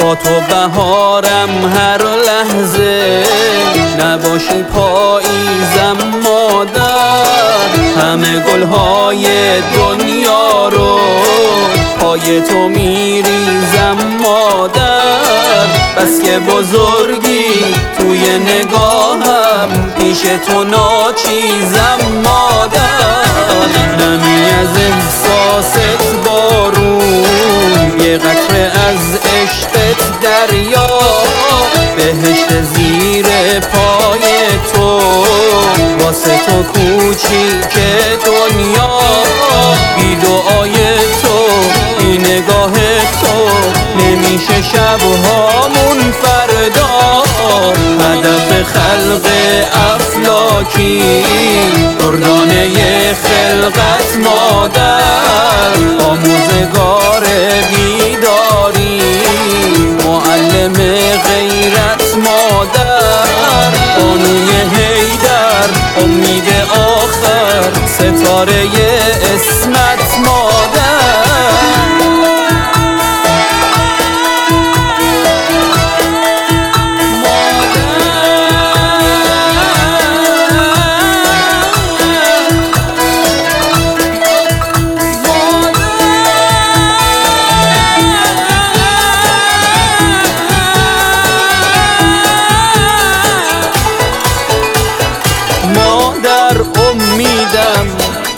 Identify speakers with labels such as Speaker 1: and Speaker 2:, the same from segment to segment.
Speaker 1: با تو بهارم هر لحظه، نباشی پاییزم مادر. همه گلهای دنیا رو پای تو میریزم مادر. بس که بزرگی توی نگاهم، پیش تو ناچیزم مادر. نمی از احساست بارون، یه قطره از عشقت دریا. بهشت زیر پای تو، واسه تو کوچیک دنیا. بی دعای تو، بی نگاه تو، نمیشه شبهامون فردا. هدف خلق افلاکی، دردانه خلقت مادر. آموزگار بیداری، معلم غیرت مادر. بانوی حیدر، امید آخر، ستاره اسمت مادر. امیدم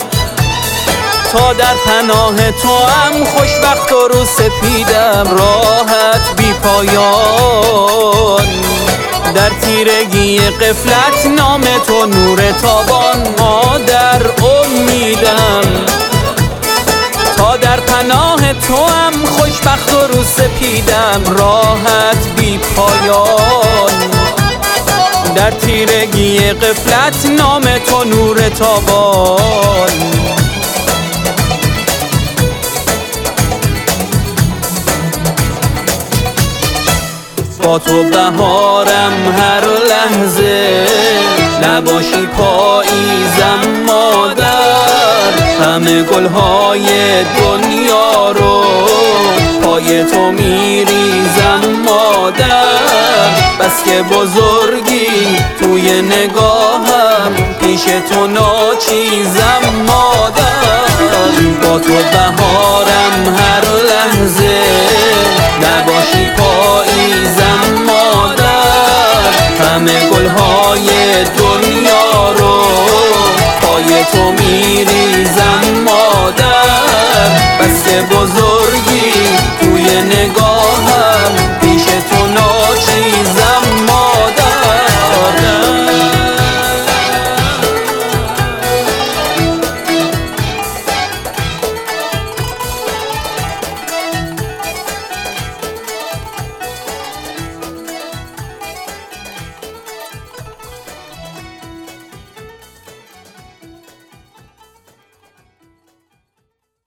Speaker 1: تا در پناه تو هم، خوشبخت و رو سپیدم. راحت بی پایان در تیرگی غفلت، نام تو نور تابان. مادر امیدم تا در پناه تو هم، خوشبخت و رو سپیدم. راحت بی پایان در تیرگی غفلت، نام تو نور تابان. با تو بهارم هر لحظه، نباشی پاییزم مادر. همه گلهای دنیا رو پای تو میریزم مادر. بس که بزرگی توی نگاهم، پیش تو ناچیزم مادر. با تو بهارم هر لحظه، نباشی پاییزم مادر. همه گلهای دنیا رو پای تو میریزم مادر. بس که بزرگی توی نگاهم،